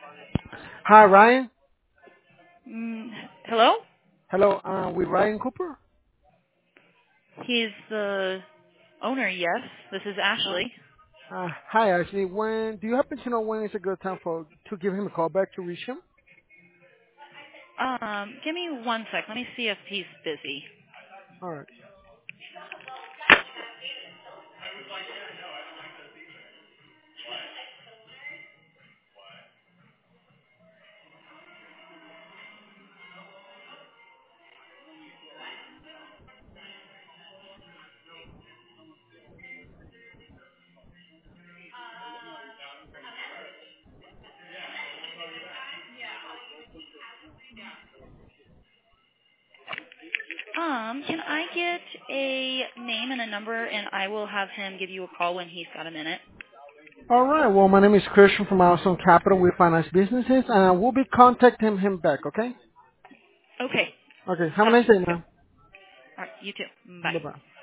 Hi, Ryan. Mm, hello? Hello, with Ryan Cooper. He's the owner, yes. This is Ashley. Hi, Ashley. When do you happen to know when is a good time for to give him a call back to reach him? Give me 1 sec. Let me see if he's busy. All right. Can I get a name and a number and I will have him give you a call when he's got a minute? All right. Well, my name is Christian from Milestone Capital. We finance businesses, and we'll be contacting him back. Okay. Okay. Okay. Have a Sounds nice day, good. man. All right, you too. Bye Bye. bye.